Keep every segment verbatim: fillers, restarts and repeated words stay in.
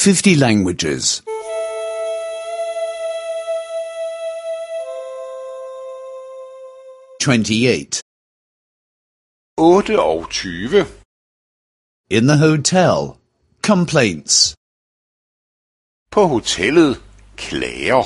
fifty languages. twenty-eight. otteogtyve. In the hotel. Complaints. På hotellet. Klager.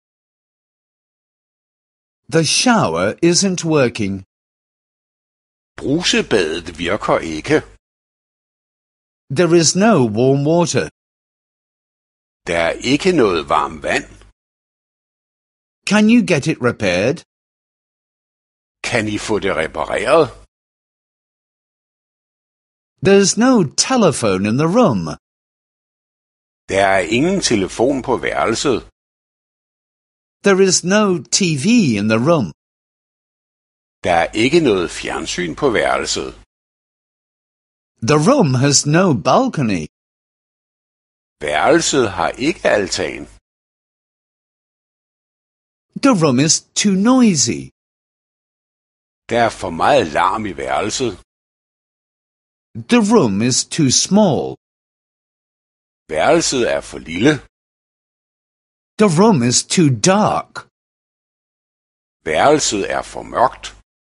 The shower isn't working. Brusebadet virker ikke. There is no warm water. Der er ikke noget varmt vand. Can you get it repaired? Kan I få det repareret? There's no telephone in the room. Der er ingen telefon på værelset. There is no T V in the room. Der er ikke noget fjernsyn på værelset. The room has no balcony. Værelset har ikke altan. The room is too noisy. Der er for meget larm i værelset. The room is too small. Værelset er for lille. The room is too dark. Værelset er for mørkt.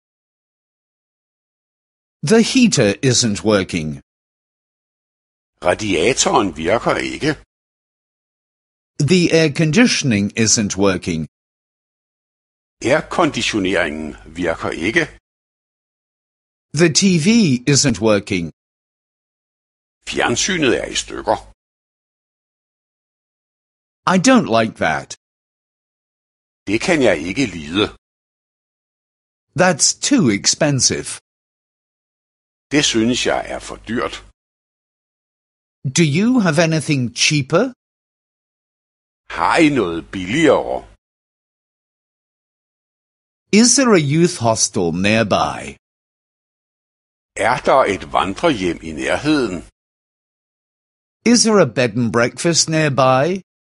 The heater isn't working. Radiatoren virker ikke. The air conditioning isn't working. Airconditioneringen virker ikke. The T V isn't working. Fjernsynet er i stykker. I don't like that. Det kan jeg ikke lide. That's too expensive. Det synes jeg er for dyrt. Do you have anything cheaper? Har I noget billigere? Is there a youth hostel nearby? Er der et vandrehjem i nærheden? Is there a bed and breakfast nearby?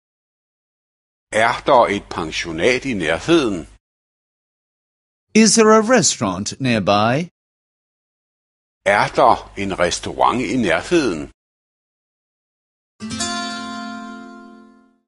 Er der et pensionat i nærheden? Is there a restaurant nearby? Er der en restaurant i nærheden?